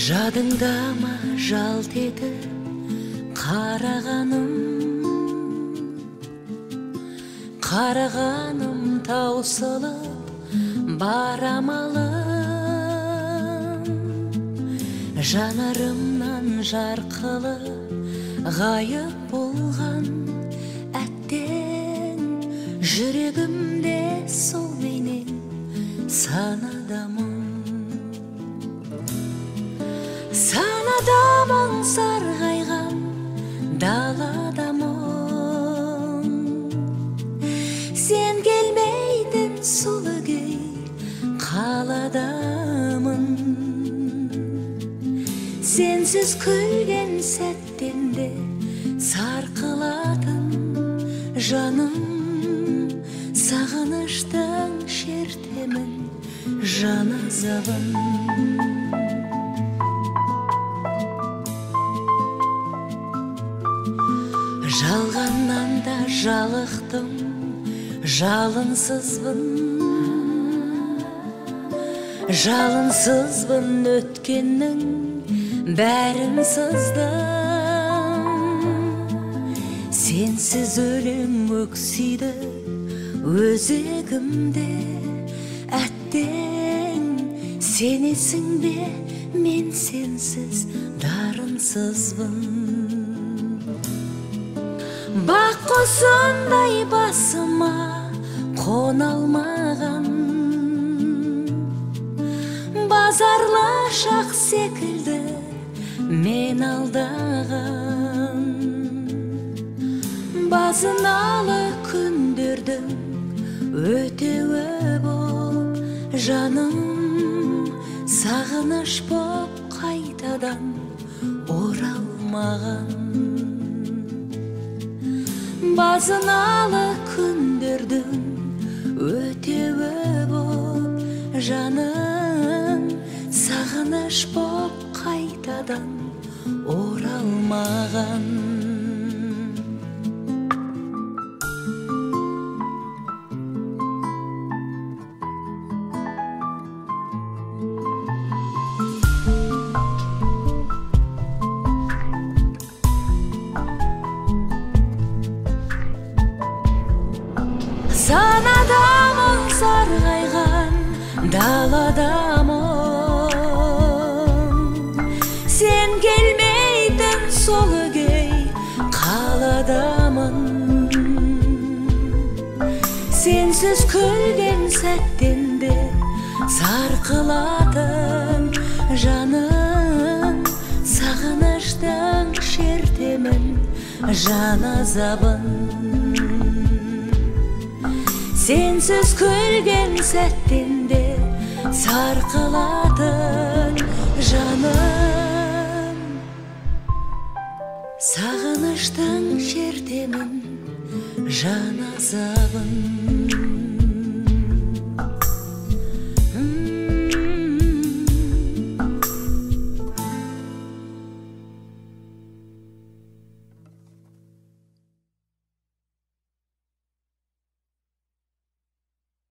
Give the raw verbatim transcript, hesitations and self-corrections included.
Жадыңда ма жалт етіп қарағаным, қарағаным таусылып барамалым, жанарымнан жарқылып ғайып болған әттең, жүрегімде сол менен санадамын. Санадамын сарғайған даладамын, сен келмейтін сұлу күй қаладамын. Сенсіз күлген сәттен де сарқылатын жаным, сағыныштың шертемін жан азабын. Жалғаннан да жалықтым, жалынсызбын, жалынсызбын, өткеннің бәрін сыздым. Сенсіз өлең өксиді өзегімде, әттең, сенесің бе, мен сенсіз дарынсызбын. Бақ құсындай басыма қона алмаған, базарлы шақ секілді мен алдаған. Базыналы күндердің өтеуі боп жаным, сағыныш боп қайтадан оралмаған. Базыналы күндердің өтеуі боп жаным, сағыныш боп қайтадан оралмаған. Санадамын сарғайған даладамын, сен келмейтін сол күй қаладамын. Сенсіз күлген сәттен де сарқылатын жаным, сағыныштың шертемін жан азабын. Сенсіз күлген сәттен де сарқылатын жаным, сағыныштың шертемін жан азабын.